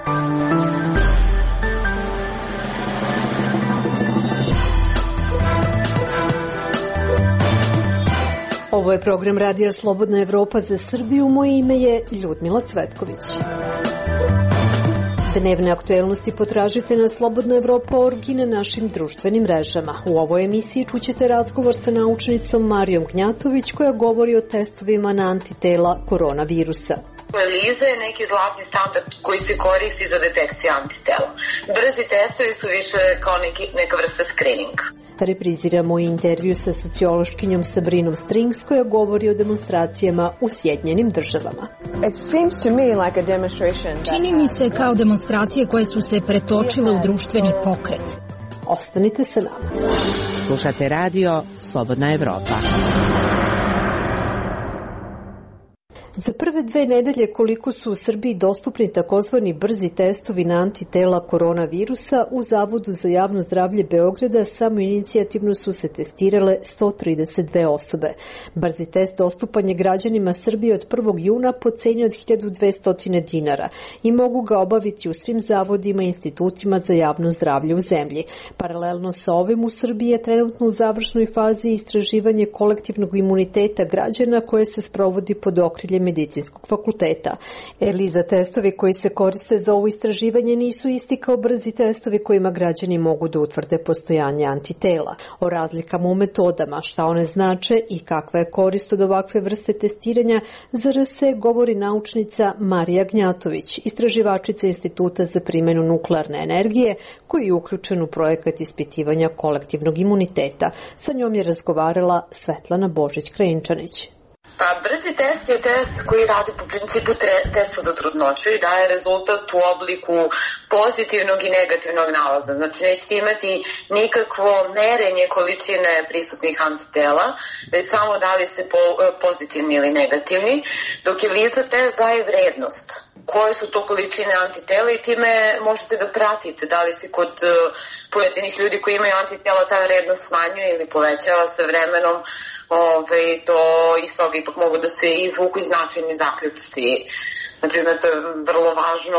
Ovo je program Radija Slobodna Evropa za Srbiju. Moje ime je Ljudmila Cvetković. Dnevne aktuelnosti potražite na slobodnaevropa.org i na našim društvenim mrežama. U ovoj emisiji čućete razgovor sa naučnicom Marijom Gnjatović koja govori o testovima na antitela koronavirusa. ELISA je neki zlatni standard koji se koristi za detekciju antitela. Brzi testovi su više kao neka vrsta screeninga. Repriziramo intervju sa sociološkinjom Sabrinom Strings koja govori o demonstracijama u Sjedinjenim Državama. Čini mi se kao demonstracije koje su se pretočile u društveni pokret. Ostanite sa nama. Slušate radio Slobodna Evropa. Za prve 2 nedelje koliko su u Srbiji dostupni takozvani brzi testovi na antitela koronavirusa, u Zavodu za javno zdravlje Beograda samoinicijativno su se testirale 132 osobe. Brzi test dostupan je građanima Srbije od 1. juna po ceni od 1200 dinara i mogu ga obaviti u svim zavodima i institutima za javno zdravlje u zemlji. Paralelno sa ovim u Srbiji je trenutno u završnoj fazi istraživanje kolektivnog imuniteta građana koje se sprovodi pod okriljem Medicinskog fakulteta. ELISA testovi koji se koriste za ovo istraživanje nisu isti kao brzi testovi kojima građani mogu da utvrde postojanje antitela. O razlikama u metodama, šta one znače i kakva je korist od ovakve vrste testiranja, za RS govori naučnica Marija Gnjatović, istraživačica Instituta za primjenu nuklearne energije, koji je uključen u projekat ispitivanja kolektivnog imuniteta. Sa njom je razgovarala Svetlana Božić-Krajinčanić. Pa, brzi test je test koji radi po principu testa za trudnoću i daje rezultat u obliku pozitivnog i negativnog nalaza. Znači, nećete imati nikakvo merenje količine prisutnih antitela, već samo da li ste pozitivni ili negativni, dok je ELISA test daje vrednost. Koje su to količine antitela i time možete da pratite da li se kod pojedinih ljudi koji imaju antitela ta vrednost smanjuje ili povećava sa vremenom. To iz toga ipak mogu da se izvuku i značajni zaključci. Naprimjer, to je vrlo važno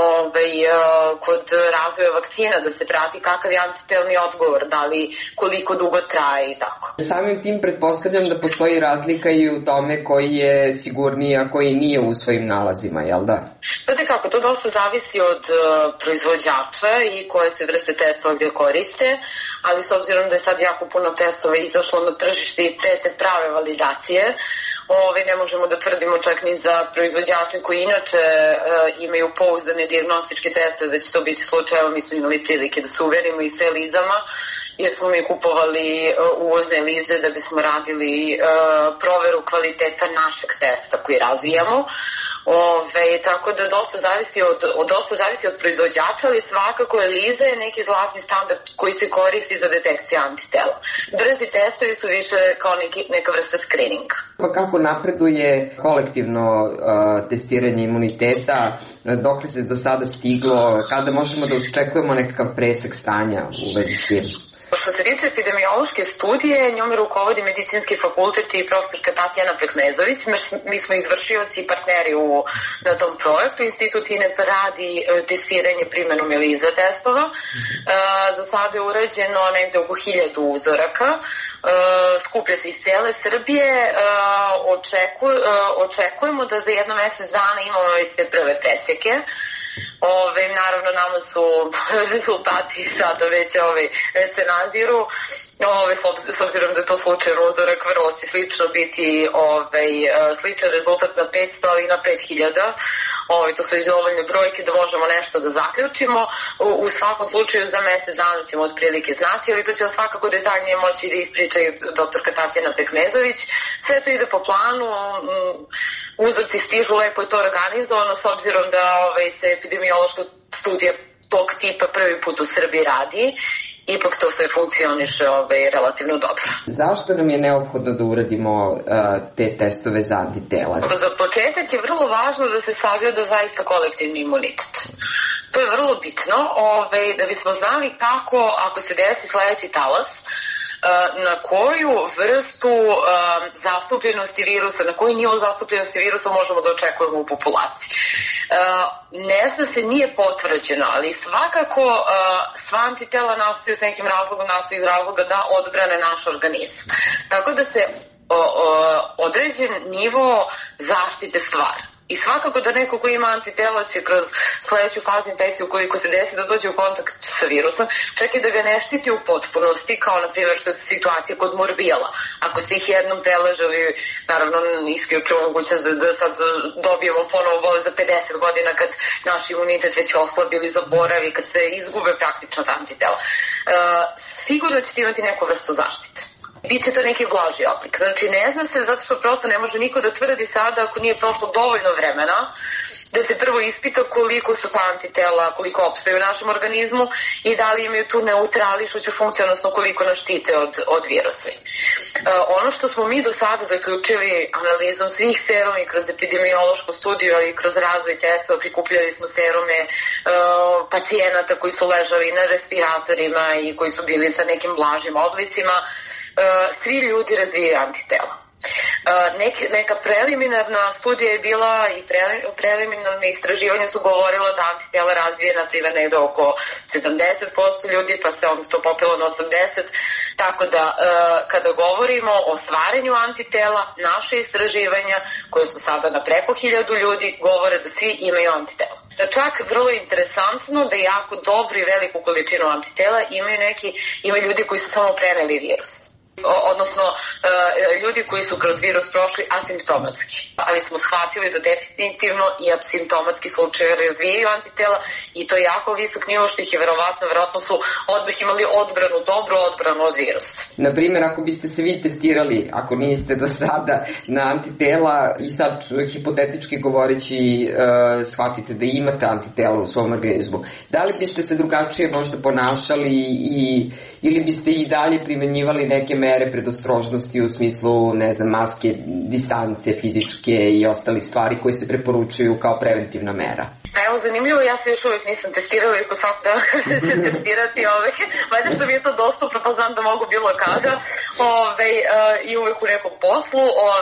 kod razvoja vakcina da se prati kakav je antitelni odgovor, da li koliko dugo traje i tako. Samim tim pretpostavljam da postoji razlika i u tome koji je sigurniji, a koji nije u svojim nalazima, jel da? Znate kako, to dosta zavisi od proizvođača i koje se vrste testova gdje koriste, ali s obzirom da je sad jako puno testova izašlo na tržište i te prave validacije, ne možemo da tvrdimo čak ni za proizvođače koji inače imaju pouzdane dijagnostičke testove da će to biti slučaj. Mi smo imali prilike da se uverimo i sa ELISama, jer smo mi kupovali uvozne ELISe da bismo radili proveru kvaliteta našeg testa koji razvijamo. Tako da dosta zavisi od proizvođača, ali svakako ELISA je neki zlatni standard koji se koristi za detekciju antitela. Brzi testovi su više kao neka vrsta screeninga. Pa kako napreduje kolektivno testiranje imuniteta, dokle se do sada stiglo, kada možemo da očekujemo nekakav presek stanja u vezi s tim? Što se tiče epidemiološke studije, njome rukovodi Medicinski fakultet i profesorka Tatjana Pekmezović. Mi smo izvršioci i partneri na tom projektu. Institut INEP radi testiranje primjenom ELISA testova. Za sada je urađeno negde oko 1000 uzoraka. Skuplja se iz cijele Srbije. Očekujemo da za 1 mesec dana imamo već te prve presjeke. Naravno, nama su rezultati sada već se naziru. S obzirom da je to slučajan uzorak, vrlo će slično biti sličan rezultat na 500, ali i na 5000. To su već dovoljne brojke da možemo nešto da zaključimo. U svakom slučaju za mesec dana ćemo otprilike znati, ali to će svakako detaljnije moći da ispriča i doktorka Tatjana Pekmezović. Sve to ide po planu, uzorci stižu, lepo je to organizovano, s obzirom da se epidemiološka studija tog tipa prvi put u Srbiji radi. Ipak to sve funkcioniše relativno dobro. Zašto nam je neophodno da uradimo te testove za antitela? Za početak je vrlo važno da se sagleda zaista kolektivni imunitet. To je vrlo bitno da bismo znali kako, ako se desi sledeći talas, na koju vrstu zastupljenosti virusa, na koji nivo zastupljenosti virusa možemo da očekujemo u populaciji. Ne zna se, nije potvrđeno, ali svakako sva antitela nastaju s nekim razlogom, nastaju iz razloga da odbrane naš organizam. Tako da se određen nivo zaštite stvara. I svakako da neko ko ima antitela će kroz sledeću faznu infekciju, ukoliko se desi da dođe u kontakt sa virusom, čak i da ga ne štiti u potpunosti, kao na primjer što je situacija kod morbijala. Ako se ih jednom preležali, naravno isključivo mogućnost da sad dobijemo ponovo bolest za 50 godina kad naš imunitet već oslabili, zaboravi, kad se izgube praktično ta antitela. Sigurno ćete imati neku vrstu zaštite. Biće to neki blaži oblik. Znači ne zna se zato što prosto ne može niko da tvrdi sada ako nije prošlo dovoljno vremena da se prvo ispita koliko su ta antitela, koliko opstaju u našem organizmu i da li imaju tu neutrališuću funkciju, odnosno koliko nas štite od virusa. Ono što smo mi do sada zaključili analizom svih seruma i kroz epidemiološku studiju, ali i kroz razvoj testova, prikupljali smo serume pacijenata koji su ležali na respiratorima i koji su bili sa nekim blažim oblicima. Svi ljudi razvijaju antitela. Neka preliminarna studija je bila i preliminarne istraživanja su govorila da antitela razvije na primjer negde oko 70% ljudi, pa se onda to popelo na 80%. Tako da kada govorimo o stvaranju antitela, naše istraživanja koje su sada na preko 1000 ljudi govore da svi imaju antitela. Čak vrlo interesantno da jako dobru i veliku količinu antitela imaju ljudi koji su samo preneli virus. Odnosno ljudi koji su kroz virus prošli asimptomatski. Ali smo shvatili da definitivno i asimptomatski slučajevi razvijaju antitela i to je jako visok nivo što ih je verovatno su odmah imali odbranu, dobru odbranu od virusa. Naprimjer, ako biste se vi testirali, ako niste do sada, na antitela i sad hipotetički govoreći shvatite da imate antitela u svom organizmu, da li biste se drugačije možda ponašali ili biste i dalje primenjivali neke mere predostrožnosti u smislu, ne znam, maske, distance fizičke i ostali stvari koje se preporučuju kao preventivna mera? Evo, zanimljivo, ja se još uvijek nisam testirala, iako svak da se testirati, valjda što mi je to dostupno, pa znam da mogu bilo kada, i uvijek u nekom poslu,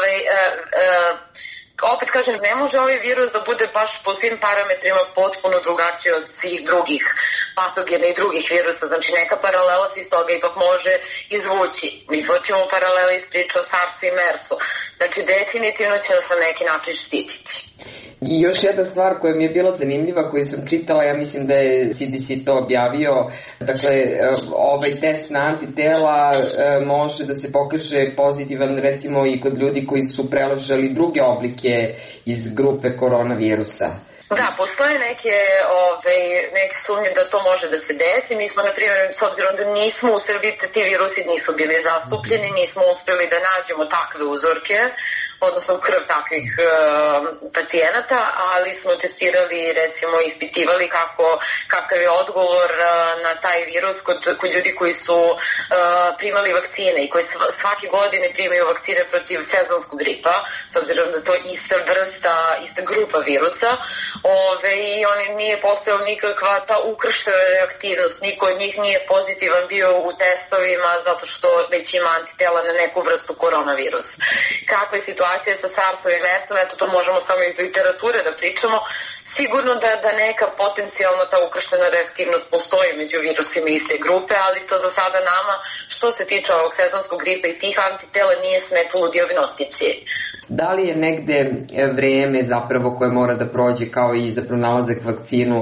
opet kažem, ne može ovaj virus da bude baš po svim parametrima potpuno drugačiji od svih drugih patogena i drugih virusa, znači neka paralela se iz toga ipak može izvući. Mi izvučimo paralele iz priče o SARS-u i MERS-u, znači definitivno će nas na neki način štititi. I još jedna stvar koja mi je bila zanimljiva, koju sam čitala, ja mislim da je CDC to objavio, dakle, ovaj test na antitela može da se pokaže pozitivan recimo i kod ljudi koji su preležali druge oblike iz grupe koronavirusa. Da, postoje neke sumnje da to može da se desi. Mi smo, na primjer, s obzirom da nismo u Srbiji, ti virusi nisu bili zastupljeni, nismo uspeli da nađemo takve uzorke, odnosno krv takvih pacijenata, ali smo testirali, recimo, ispitivali kakav je odgovor na taj virus kod ljudi koji su primali vakcine i koji svake godine primaju vakcine protiv sezonskog gripa, s obzirom da to je ista grupa virusa, i oni nije postojala nikakva ta ukrštena reaktivnost, niko od njih nije pozitivan bio u testovima zato što već ima antitela na neku vrstu koronavirusa. Kakva je situacija sa SARS-om i MERS-om, eto to možemo samo iz literature da pričamo. Sigurno da neka potencijalna ta ukrštena reaktivnost postoji među virusima iste grupe, ali to za sada nama, što se tiče ovog sezonskog gripa i tih antitela, nije smetalo u dijagnostici. Da li je negde vreme zapravo koje mora da prođe kao i za pronalazak vakcinu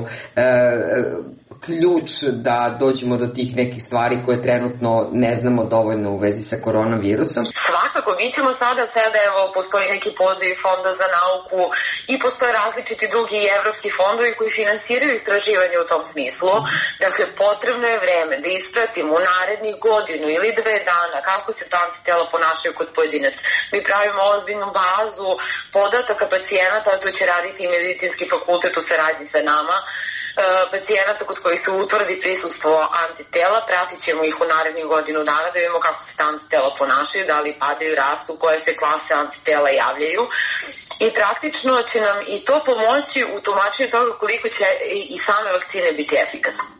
ključ da dođemo do tih nekih stvari koje trenutno ne znamo dovoljno u vezi sa koronavirusom? Svakako, mi ćemo sada, evo, postoji neki poziv Fonda za nauku i postoje različiti drugi evropski fondovi koji finansiraju istraživanje u tom smislu. Dakle, potrebno je vreme da ispratimo u narednih godinu ili 2 dana kako se ta antitela ponašaju kod pojedinaca. Mi pravimo ozbiljnu bazu podataka pacijenata, a to će raditi i medicinski fakultet u saradnji sa nama, pacijenata kod kojih se utvrdi prisustvo antitela, pratit ćemo ih u narednih godinu dana da vidimo kako se ta antitela ponašaju, da li padaju, rastu, koje se klase antitela javljaju. I praktično će nam i to pomoći u tumačenju toga koliko će i same vakcine biti efikasne.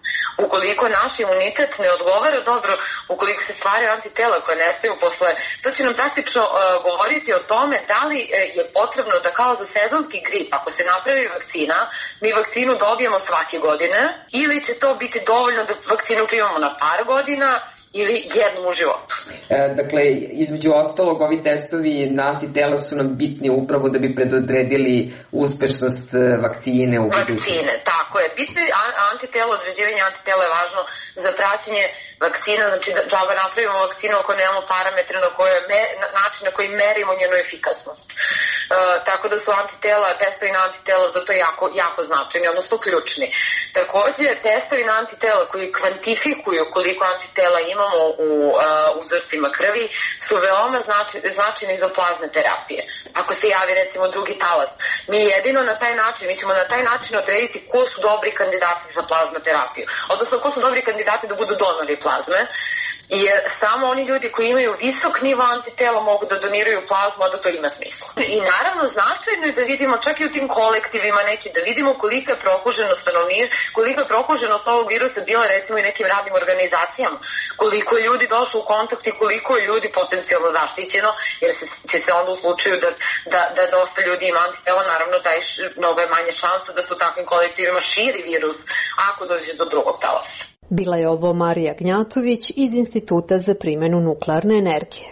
Ukoliko naš imunitet ne odgovara dobro, ukoliko se stvaraju antitela koje nestaju posle, to će nam praktično govoriti o tome da li je potrebno da kao za sezonski grip, ako se napravi vakcina, mi vakcinu dobijemo svake godine, ili će to biti dovoljno da vakcinu primamo na par godina, ili jednom u životu. Dakle, između ostalog, ovi testovi na antitela su nam bitni upravo da bi predodredili uspešnost vakcine u budućnosti. Vakcine, tako je. Bitno je antitelo, određivanje antitela je važno za praćenje vakcina, znači da džaba napravimo vakcinu ako nemamo parametre način na koji merimo njenu efikasnost. Tako da su testovi na antitela zato jako značajni, odnosno ključni. Takođe, testovi na antitela koji kvantifikuju koliko antitela imamo u uzorcima krvi su veoma značajni za plazme terapije. Ako se javi recimo drugi talas, mi ćemo na taj način odrediti ko su dobri kandidati za plazma terapiju, odnosno ko su dobri kandidati da budu donori plazme, jer samo oni ljudi koji imaju visok nivo antitela mogu da doniraju plazmu, a da to ima smisla. I naravno značajno je da vidimo čak i u tim kolektivima da vidimo kolika je prokuženost ovog virusa bila recimo i nekim radnim organizacijama, koliko je ljudi došlo u kontakt i koliko je ljudi potencijalno zaštićeno, jer će se onda u slučaju da dosta ljudi ima antitela, naravno da je mnogo manje šansa da se u takvim kolektivima širi virus ako dođe do drugog talasa. Bila je ovo Marija Gnjatović iz Instituta za primjenu nuklearne energije.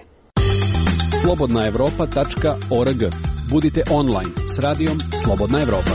slobodnaevropa.org. Budite online s radijom Slobodna Evropa.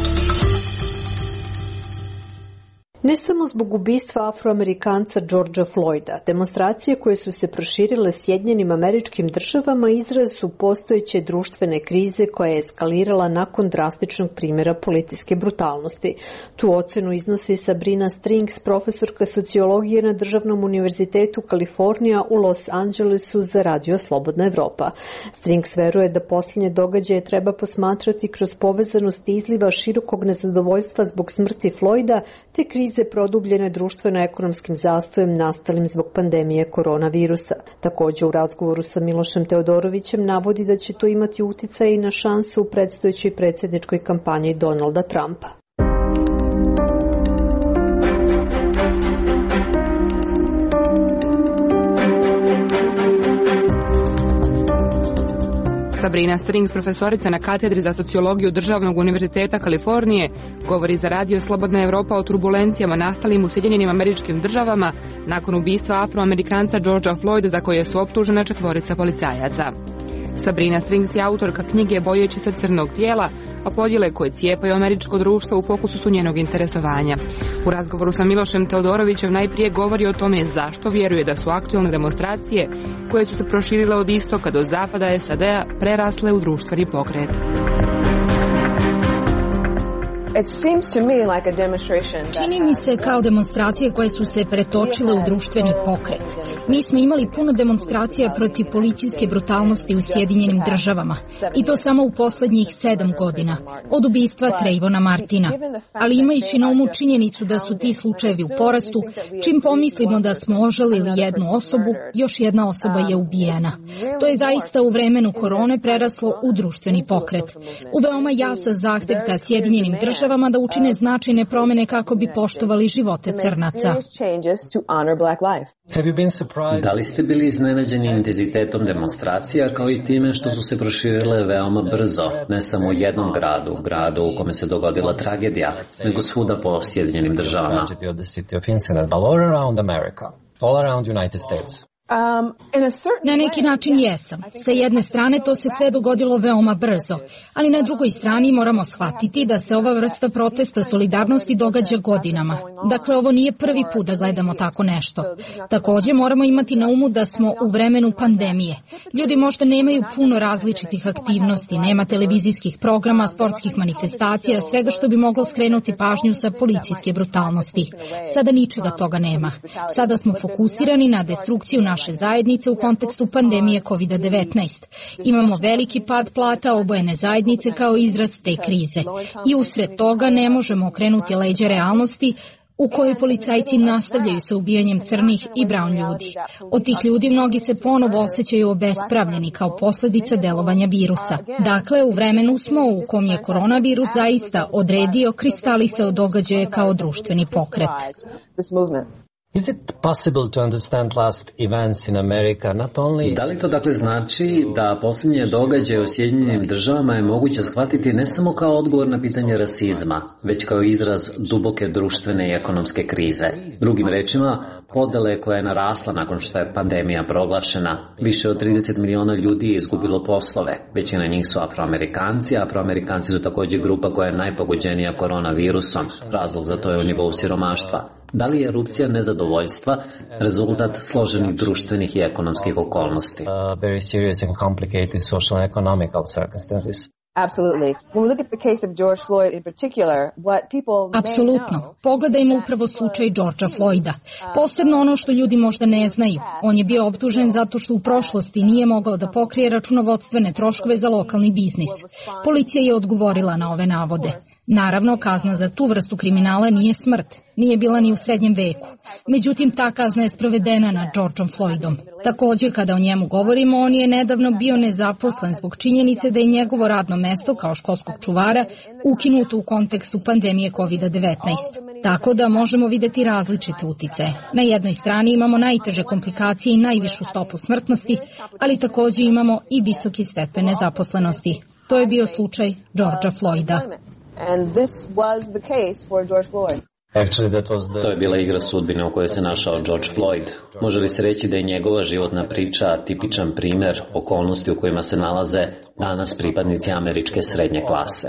Ne samo zbog ubistva Afroamerikanca Georgea Floyda, demonstracije koje su se proširile Sjedinjenim Američkim Državama izraz su postojeće društvene krize koja je eskalirala nakon drastičnog primjera policijske brutalnosti. Tu ocenu iznosi Sabrina Strings, profesorka sociologije na Državnom univerzitetu Kalifornija u Los Angelesu za Radio Slobodna Evropa. Strings veruje da posljednje događaje treba posmatrati kroz povezanost izliva širokog nezadovoljstva zbog smrti Floyda te krize produbljene društveno-ekonomskim zastojem nastalim zbog pandemije koronavirusa. Također u razgovoru sa Milošem Teodorovićem navodi da će to imati uticaj i na šanse u predstojećoj predsjedničkoj kampanji Donalda Trumpa. Sabrina Strings, profesorica na katedri za sociologiju Državnog univerziteta Kalifornije, govori za Radio Slobodna Evropa o turbulencijama nastalim u Sjedinjenim Američkim Državama nakon ubistva Afroamerikanca Georgea Floyda za koje su optužena 4 policajaca. Sabrina Strings je autorka knjige Bojeći se crnog tijela, a podjele koje cijepaju američko društvo u fokusu su njenog interesovanja. U razgovoru sa Milošem Teodorovićem najprije govori o tome zašto vjeruje da su aktualne demonstracije, koje su se proširile od istoka do zapada SAD-a, prerasle u društveni pokret. Čini mi se kao demonstracije koje su se pretočile u društveni pokret. Mi smo imali puno demonstracija protiv policijske brutalnosti u Sjedinjenim Državama. I to samo u posljednjih 7 godina, od ubistva Trayvona Martina. Ali imajući na umu činjenicu da su ti slučajevi u porastu, čim pomislimo da smo ožalili jednu osobu, još jedna osoba je ubijena. To je zaista u vremenu korone preraslo u društveni pokret. U veoma jasan zahtjev ka Sjedinjenim Državama da učine značajne promjene kako bi poštovali živote crnaca. Da li ste bili iznenađeni intenzitetom demonstracija kao i time što su se proširile veoma brzo, ne samo u jednom gradu u kome se dogodila tragedija, nego svuda po Sjedinjenim Državama? Na neki način jesam. Sa jedne strane to se sve dogodilo veoma brzo, ali na drugoj strani moramo shvatiti da se ova vrsta protesta solidarnosti događa godinama. Dakle, ovo nije prvi put da gledamo tako nešto. Također moramo imati na umu da smo u vremenu pandemije. Ljudi možda nemaju puno različitih aktivnosti, nema televizijskih programa, sportskih manifestacija, svega što bi moglo skrenuti pažnju sa policijske brutalnosti. Sada ničega toga nema. Sada smo fokusirani na destrukciju naše zajednice u kontekstu pandemije COVID-19. Imamo veliki pad plata obojene zajednice kao izraz te krize. I usred toga ne možemo okrenuti leđa realnosti u kojoj policajci nastavljaju sa ubijanjem crnih i brown ljudi. Od tih ljudi mnogi se ponovo osjećaju obespravljeni kao posljedica delovanja virusa. Dakle, u vremenu smo u kom je koronavirus zaista odredio kristalisao događaje kao društveni pokret. Da li to dakle znači da posljednje događaje u Sjedinjenim Državama je moguće shvatiti ne samo kao odgovor na pitanje rasizma, već kao izraz duboke društvene i ekonomske krize? Drugim rečima, podele koja je narasla nakon što je pandemija proglašena. Više od 30 miliona ljudi je izgubilo poslove. Većina njih su Afroamerikanci, a Afroamerikanci su također grupa koja je najpogođenija koronavirusom. Razlog za to je u nivou siromaštva. Da li je erupcija nezadovoljstva rezultat složenih društvenih i ekonomskih okolnosti? Apsolutno. Pogledajmo upravo slučaj Georgea Floyda. Posebno ono što ljudi možda ne znaju. On je bio optužen zato što u prošlosti nije mogao da pokrije računovodstvene troškove za lokalni biznis. Policija je odgovorila na ove navode. Naravno, kazna za tu vrstu kriminala nije smrt. Nije bila ni u srednjem veku. Međutim, ta kazna je sprovedena nad Georgeom Floydom. Također, kada o njemu govorimo, on je nedavno bio nezaposlen zbog činjenice da je njegovo radno mesto kao školskog čuvara ukinuto u kontekstu pandemije COVID-19. Tako da možemo vidjeti različite uticaje. Na jednoj strani imamo najteže komplikacije i najvišu stopu smrtnosti, ali također imamo i visoki stepen nezaposlenosti. To je bio slučaj Georgea Floyda. And this was the case for George Floyd. To je bila igra sudbine u kojoj se našao George Floyd. Može li se reći da je njegova životna priča tipičan primjer okolnosti u kojima se nalaze danas pripadnici američke srednje klase?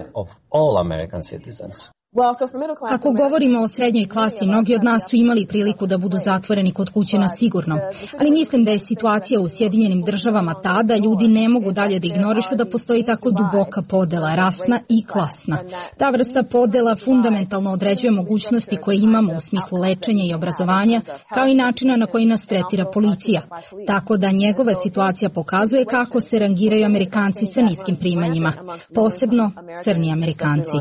Ako govorimo o srednjoj klasi, mnogi od nas su imali priliku da budu zatvoreni kod kuće na sigurnom, ali mislim da je situacija u Sjedinjenim Državama ta da ljudi ne mogu dalje da ignorišu da postoji tako duboka podela, rasna i klasna. Ta vrsta podela fundamentalno određuje mogućnosti koje imamo u smislu lečenja i obrazovanja, kao i načina na koji nas tretira policija. Tako da njegova situacija pokazuje kako se rangiraju Amerikanci sa niskim primanjima, posebno crni Amerikanci.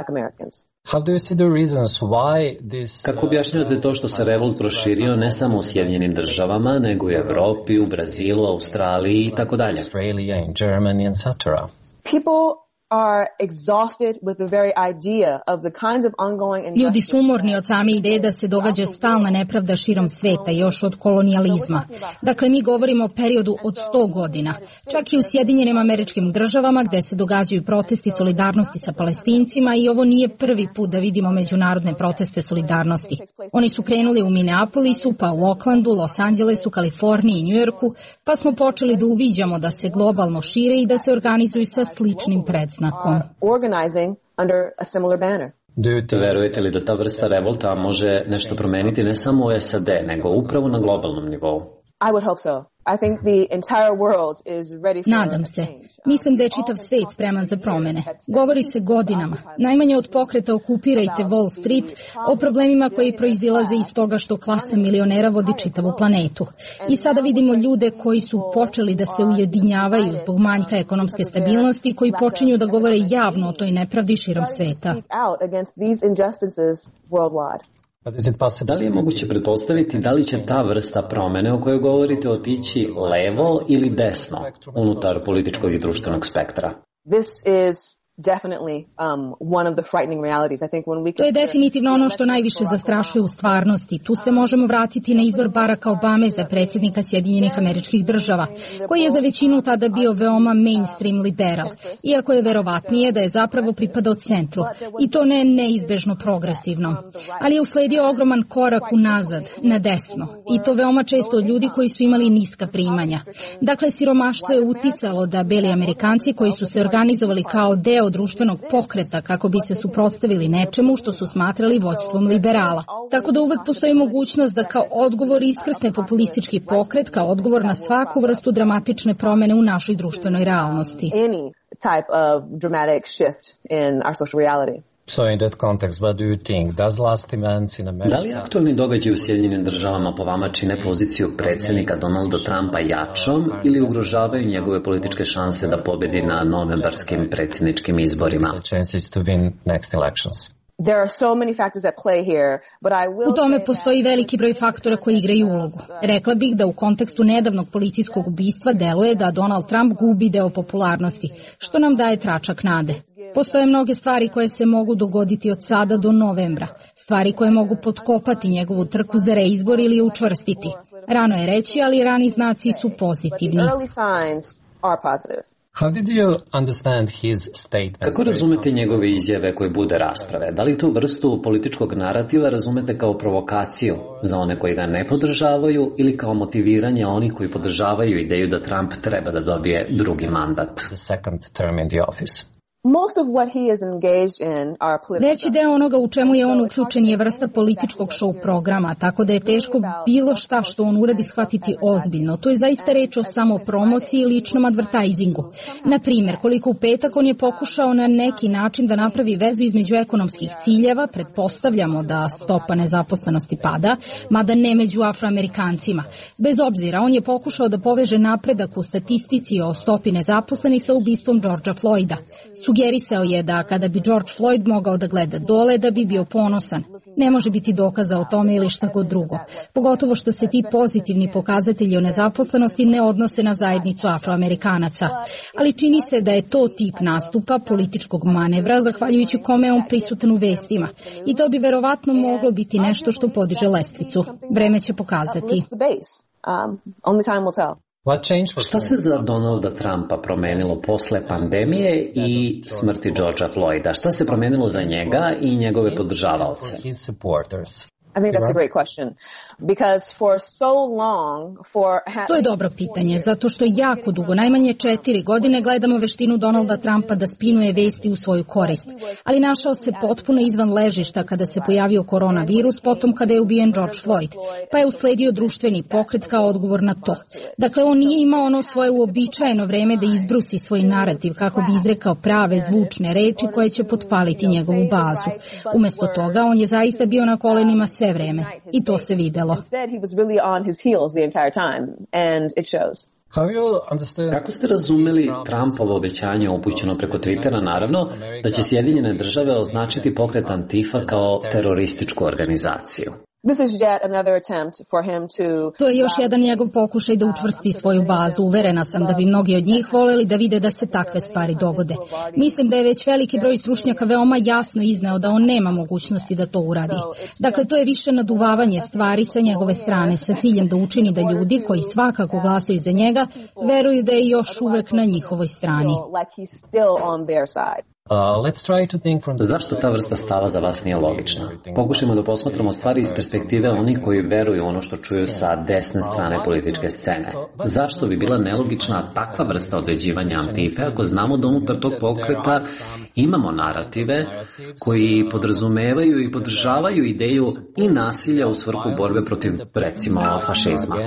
Kako objašnjavate to što se revolt proširio ne samo u Sjedinjenim Državama, nego i u Evropi, u Brazilu, Australiji i tako dalje? Ljudi su umorni od same ideje da se događa stalna nepravda širom sveta, još od kolonijalizma. Dakle, mi govorimo o periodu od 100 godina. Čak i u Sjedinjenim Američkim Državama, gde se događaju protesti solidarnosti sa Palestincima, i ovo nije prvi put da vidimo međunarodne proteste solidarnosti. Oni su krenuli u Minneapolisu, pa u Oaklandu, Los Angelesu, Kaliforniji i Njujorku, pa smo počeli da uviđamo da se globalno šire i da se organizuju sa sličnim predznakom. Verujete li da ta vrsta revolta može nešto promeniti ne samo u SAD, nego upravo na globalnom nivou? Nadam se. Mislim da je čitav svijet spreman za promene. Govori se godinama, najmanje od pokreta Okupirajte Wall Street, o problemima koji proizilaze iz toga što klasa milionera vodi čitavu planetu. I sada vidimo ljude koji su počeli da se ujedinjavaju zbog manjka ekonomske stabilnosti, koji počinju da govore javno o toj nepravdi širom sveta. Da li je moguće pretpostaviti da li će ta vrsta promene o kojoj govorite otići levo ili desno unutar političkog i društvenog spektra? To je definitivno ono što najviše zastrašuje u stvarnosti. Tu se možemo vratiti na izbor Baracka Obame za predsjednika Sjedinjenih Američkih Država, koji je za većinu tada bio veoma mainstream liberal, iako je verovatnije da je zapravo pripadao centru, i to ne neizbežno progresivno. Ali je usledio ogroman korak unazad, na desno, i to veoma često od ljudi koji su imali niska primanja. Dakle, siromaštvo je uticalo da beli Amerikanci koji su se organizovali kao deo društvenog pokreta kako bi se suprotstavili nečemu što su smatrali vođstvom liberala. Tako da uvek postoji mogućnost da kao odgovor iskrsne populistički pokret, kao odgovor na svaku vrstu dramatične promene u našoj društvenoj realnosti. Da li aktualni događaj u Sjedinjenim Državama po vama čine poziciju predsjednika Donalda Trumpa jačom ili ugrožavaju njegove političke šanse da pobedi na novembarskim predsjedničkim izborima? U tome postoji veliki broj faktora koji igraju ulogu. Rekla bih da u kontekstu nedavnog policijskog ubistva deluje da Donald Trump gubi deo popularnosti, što nam daje tračak nade. Postoje mnoge stvari koje se mogu dogoditi od sada do novembra, stvari koje mogu potkopati njegovu trku za reizbor ili je učvrstiti. Rano je reći, ali rani znaci su pozitivni. Kako razumete njegove izjave koje bude rasprave? Da li tu vrstu političkog narativa razumete kao provokaciju za one koji ga ne podržavaju ili kao motiviranje onih koji podržavaju ideju da Trump treba da dobije drugi mandat? Veći deo onoga u čemu je on uključen je vrsta političkog show programa, tako da je teško bilo šta što on uradi shvatiti ozbiljno. To je zaista reč o samopromociji i ličnom advertajzingu. Na primjer, koliko u petak on je pokušao na neki način da napravi vezu između ekonomskih ciljeva, pretpostavljamo da stopa nezaposlenosti pada, mada ne među Afroamerikancima. Bez obzira, on je pokušao da poveže napredak u statistici o stopi nezaposlenih sa ubistvom Georgea Floyda. Sugerisao je da kada bi George Floyd mogao da gleda dole, da bi bio ponosan. Ne može biti dokaza o tome ili šta god drugo. Pogotovo što se ti pozitivni pokazatelji o nezaposlenosti ne odnose na zajednicu Afroamerikanaca. Ali čini se da je to tip nastupa, političkog manevra, zahvaljujući kome je on prisutan u vestima. I to bi verovatno moglo biti nešto što podiže lestvicu. Vreme će pokazati. Šta se za Donalda Trumpa promenilo posle pandemije i smrti Georgea Floyda? Šta se promenilo za njega i njegove podržavaoce? To je dobro pitanje, zato što jako dugo, najmanje 4 godine, gledamo veštinu Donalda Trumpa da spinuje vesti u svoju korist. Ali našao se potpuno izvan ležišta kada se pojavio koronavirus, potom kada je ubijen George Floyd, pa je usledio društveni pokret kao odgovor na to. Dakle, on nije imao ono svoje uobičajeno vreme da izbrusi svoj narativ kako bi izrekao prave zvučne reči koje će potpaliti njegovu bazu. Umesto toga, on je zaista bio na kolenima sve vreme i to se videlo. Kako ste razumeli Trumpovo obećanje upućeno preko Twittera, naravno, da će Sjedinjene države označiti pokret Antifa kao terorističku organizaciju? To je još jedan njegov pokušaj da učvrsti svoju bazu. Uverena sam da bi mnogi od njih voleli da vide da se takve stvari dogode. Mislim da je već veliki broj stručnjaka veoma jasno izneo da on nema mogućnosti da to uradi. Dakle, to je više naduvavanje stvari sa njegove strane sa ciljem da učini da ljudi koji svakako glasaju za njega veruju da je još uvek na njihovoj strani. Zašto ta vrsta stava za vas nije logična? Pokušajmo da posmatramo stvari iz perspektive onih koji veruju ono što čuju sa desne strane političke scene. Zašto bi bila nelogična takva vrsta određivanja Antife ako znamo da unutar tog pokreta imamo narative koji podrazumevaju i podržavaju ideju i nasilja u svrhu borbe protiv, recimo, fašizma?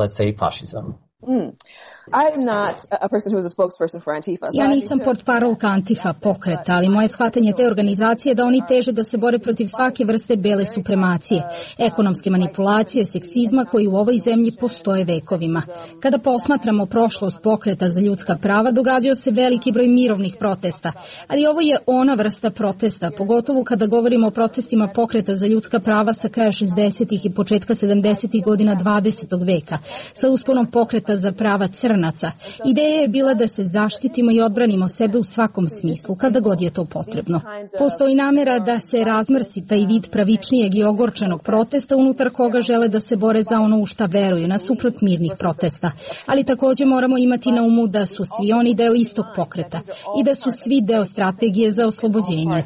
Ja nisam portparolka Antifa pokreta, ali moje shvatanje te organizacije je da oni teže da se bore protiv svake vrste bele supremacije, ekonomske manipulacije, seksizma koji u ovoj zemlji postoje vekovima. Kada posmatramo prošlost pokreta za ljudska prava, događao se veliki broj mirovnih protesta, ali ovo je ona vrsta protesta, pogotovo kada govorimo o protestima pokreta za ljudska prava sa kraja 60. i početka 70. godina 20. veka, sa usponom pokreta za prava crnaca. Ideja je bila da se zaštitimo i odbranimo sebe u svakom smislu, kada god je to potrebno. Postoji namera da se razmrsi taj vid pravičnijeg i ogorčenog protesta unutar koga žele da se bore za ono u šta veruju, nasuprot mirnih protesta. Ali takođe moramo imati na umu da su svi oni deo istog pokreta i da su svi deo strategije za oslobođenje.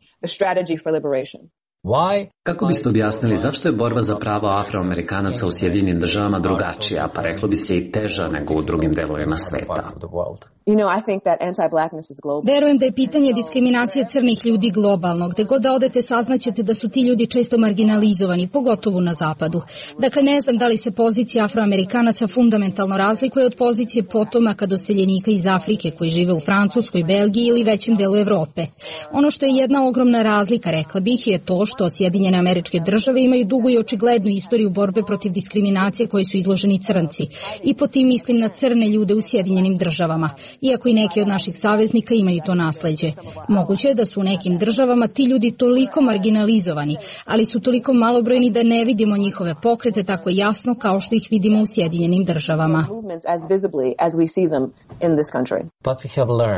Kako biste objasnili zašto je borba za prava Afroamerikanaca u Sjedinjenim državama drugačija, pa reklo bi se i teža nego u drugim delovima sveta? Verujem da je pitanje diskriminacije crnih ljudi globalno. Gde god da odete saznaćete da su ti ljudi često marginalizovani, pogotovo na zapadu. Dakle, ne znam da li se pozicija Afroamerikanaca fundamentalno razlikuje od pozicije potomaka doseljenika iz Afrike koji žive u Francuskoj, Belgiji ili većem delu Evrope. Ono što je jedna ogromna razlika, rekla bih, je to što Sjedinjene Američke Države imaju dugu i očiglednu istoriju borbe protiv diskriminacije koje su izloženi crnci. I po tim mislim na crne ljude u Sjedinjenim Državama, iako i neki od naših saveznika imaju to nasleđe. Moguće je da su u nekim državama ti ljudi toliko marginalizovani, ali su toliko malobrojni da ne vidimo njihove pokrete tako jasno kao što ih vidimo u Sjedinjenim Državama.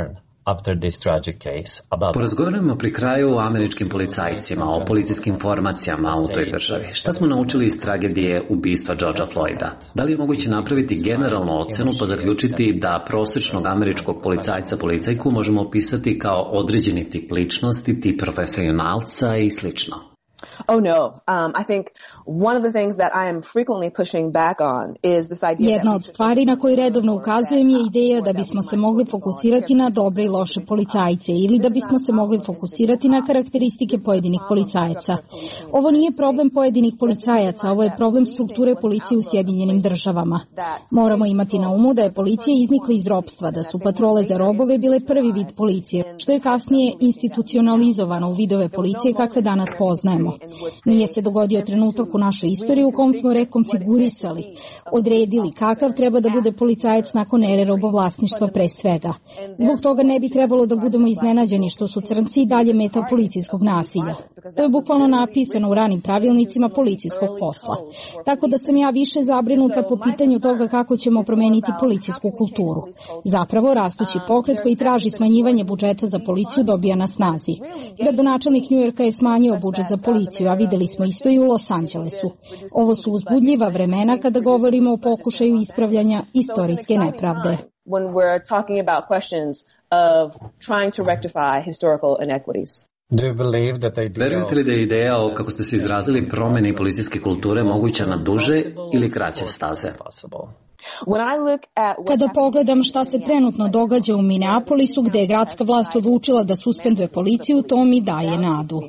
Porazgovaramo pri kraju o američkim policajcima, o policijskim formacijama u toj državi. Šta smo naučili iz tragedije ubistva Georgea Floyda? Da li je moguće napraviti generalnu ocenu pa zaključiti da prosečnog američkog policajca-policajku možemo opisati kao određeni tip ličnosti, tip profesionalca i slično? Oh no, I think one of the things that I am frequently pushing back on is this idea. Jedna od stvari na koju redovno ukazujem je ideja da bismo se mogli fokusirati na dobre i loše policajce ili da bismo se mogli fokusirati na karakteristike pojedinih policajaca. Ovo nije problem pojedinih policajaca, ovo je problem strukture policije u Sjedinjenim državama. Moramo imati na umu da je policija iznikla iz ropstva, da su patrole za robove bile prvi vid policije, što je kasnije institucionalizovano u vidove policije kakve danas poznajemo. Nije se dogodio trenutak u našoj istoriji u kom smo rekonfigurisali, odredili kakav treba da bude policajac nakon ere robovlasništva pre svega. Zbog toga ne bi trebalo da budemo iznenađeni što su crnci i dalje meta policijskog nasilja. To je bukvalno napisano u ranim pravilnicima policijskog posla. Tako da sam ja više zabrinuta po pitanju toga kako ćemo promeniti policijsku kulturu. Zapravo, rastući pokret koji traži smanjivanje budžeta za policiju dobija na snazi. Gradonačelnik Njujorka je smanjio budžet za policiju, a videli smo isto i u Los Angelesu. Ovo su uzbudljiva vremena kada govorimo o pokušaju ispravljanja istorijske nepravde. When we're talking about questions of trying to rectify historical inequities. Verujete li da je ideja o, kako ste se izrazili, promeni policijske kulture moguća na duže ili kraće staze? Kada pogledam šta se trenutno događa u Minneapolisu, gde je gradska vlast odlučila da suspenduje policiju, to mi daje nadu.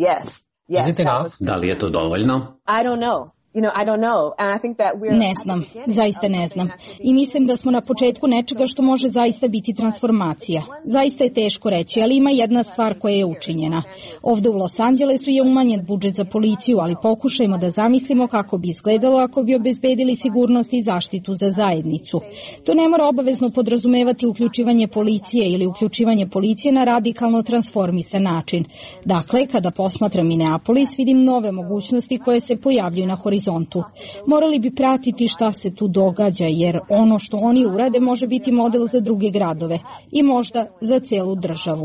Da li je to dovoljno? Ne znam, zaista ne znam. I mislim da smo na početku nečega što može zaista biti transformacija. Zaista je teško reći, ali ima jedna stvar koja je učinjena. Ovde u Los Angelesu je umanjen budžet za policiju, ali pokušajmo da zamislimo kako bi izgledalo ako bi obezbedili sigurnost i zaštitu za zajednicu. To ne mora obavezno podrazumevati uključivanje policije ili uključivanje policije na radikalno transformisan način. Dakle, kada posmatram Minneapolis, vidim nove mogućnosti koje se pojavljuju na horizontu. Morali bi pratiti šta se tu događa, jer ono što oni urade može biti model za druge gradove i možda za celu državu.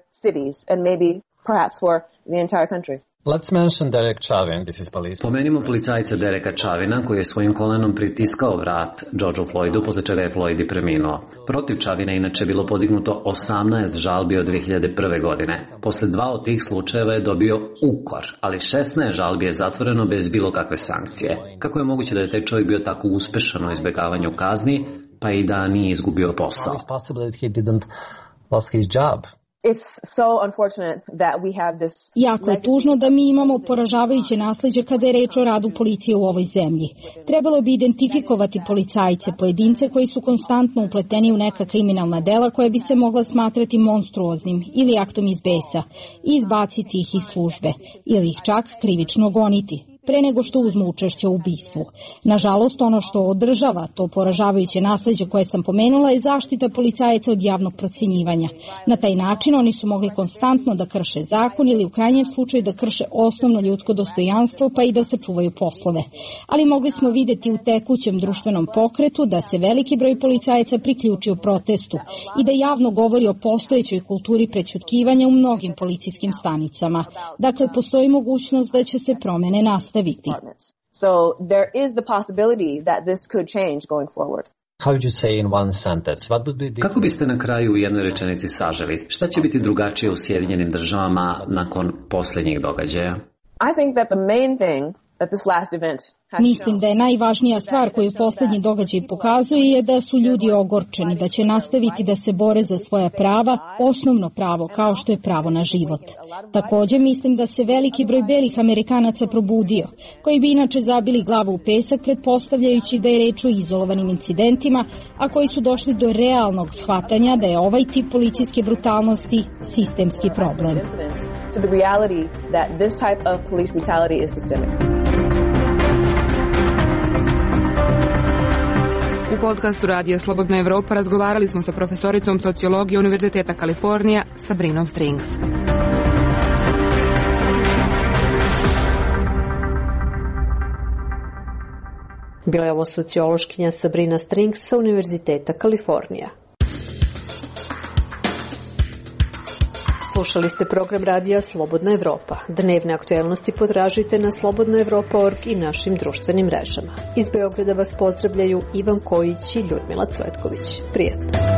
Pomenimo policajca Dereka Chavina koji je svojim kolenom pritiskao vrat Georgeu Floydu, posle čega je Floyd i preminuo. Protiv Chavina inače bilo podignuto 18 žalbi od 2001. godine. Posle 2 od tih slučajeva je dobio ukor, ali 16 žalbi je zatvoreno bez bilo kakve sankcije. Kako je moguće da je taj čovjek bio tako uspešan u izbegavanju kazni, pa i da nije izgubio posao? Jako je tužno da mi imamo poražavajuće nasleđe kada je reč o radu policije u ovoj zemlji. Trebalo bi identifikovati policajce, pojedince koji su konstantno upleteni u neka kriminalna dela koja bi se mogla smatrati monstruoznim ili aktom iz besa i izbaciti ih iz službe ili ih čak krivično goniti pre nego što uzmu učešće u ubistvu. Nažalost, ono što održava to poražavajuće nasleđe koje sam pomenula je zaštita policajaca od javnog procenjivanja. Na taj način oni su mogli konstantno da krše zakon ili u krajnjem slučaju da krše osnovno ljudsko dostojanstvo pa i da sačuvaju poslove. Ali mogli smo videti u tekućem društvenom pokretu da se veliki broj policajaca priključio protestu i da javno govori o postojećoj kulturi prećutkivanja u mnogim policijskim stanicama. Dakle, postoji mogućnost da će se promene nastaviti. So there is the possibility that this could change going forward. Kako biste na kraju u jednoj rečenici saželi? Šta će biti drugačije u Sjedinjenim državama nakon posljednjih događaja? I think that the main thing that this last event Mislim da je najvažnija stvar koju posljednji događaj pokazuje je da su ljudi ogorčeni, da će nastaviti da se bore za svoja prava, osnovno pravo kao što je pravo na život. Također mislim da se veliki broj belih Amerikanaca probudio, koji bi inače zabili glavu u pesak pretpostavljajući da je reč o izolovanim incidentima, a koji su došli do realnog shvatanja da je ovaj tip policijske brutalnosti sistemski problem. To the reality that this type of police brutality is systemic. U podcastu Radija Slobodna Evropa razgovarali smo sa profesoricom sociologije Univerziteta Kalifornija Sabrinom Strings. Bila je ovo sociološkinja Sabrina Strings sa Univerziteta Kalifornija. Slušali ste program radija Slobodna Evropa. Dnevne aktuelnosti potražite na slobodnaevropa.org i našim društvenim mrežama. Iz Beograda vas pozdravljaju Ivan Kojić i Ljudmila Cvetković. Prijetno.